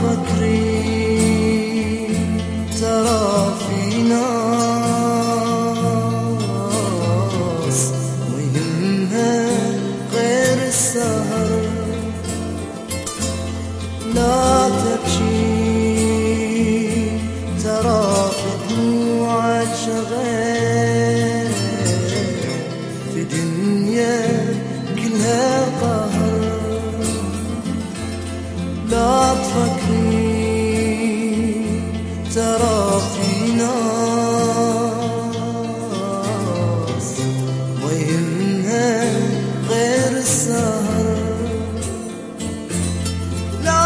تفكري ترى في ناس ويهمها غير السهر. لا تبكي ترى في دموعك شغال في دنيا كلها قهر. لا تفكري ترى في ناس ويهمها غير السهر. لا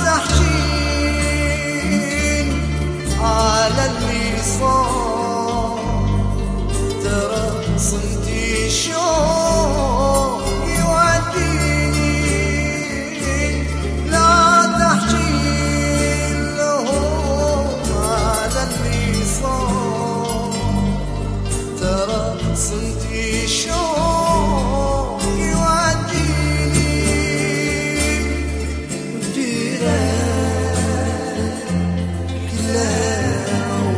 تحكين على اللي صار ترى صمتي شوق يوديني. لا تحكين لهم على اللي صار ترى صمتي شوق يوديني. بديرة كلها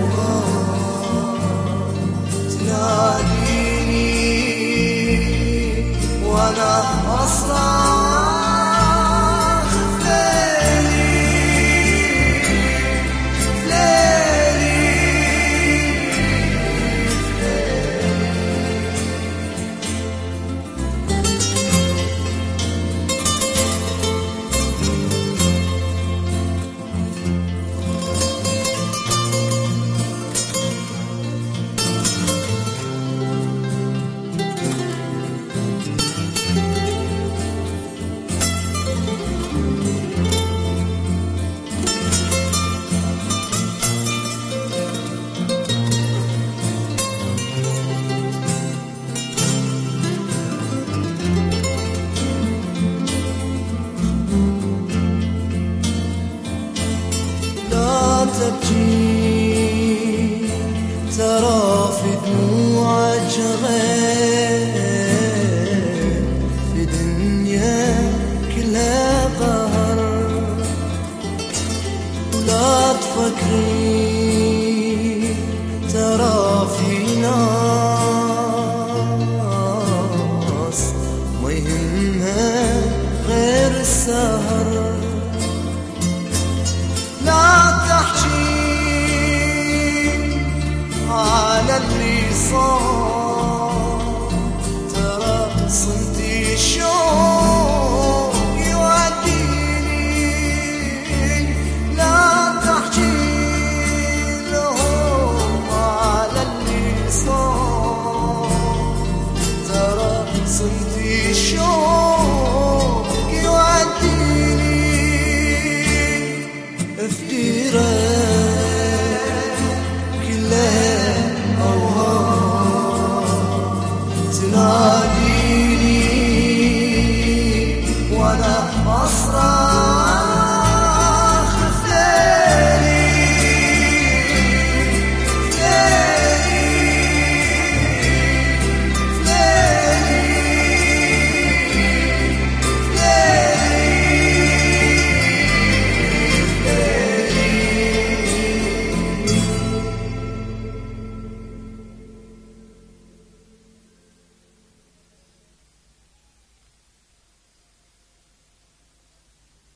أوهام تناديني وأنا أصرخ في ليلي تبكي ترى في دموعك غير في دنيا كلها قهر. لا تفكري ترى في ناس ما يهمها غير السهر. لا تحكي على اللي صار ترى صمتي شوق يوديني. لا تحكي لهم على اللي صار ترى صمتي شوق يوديني. افتراء كلها أوهام تنادي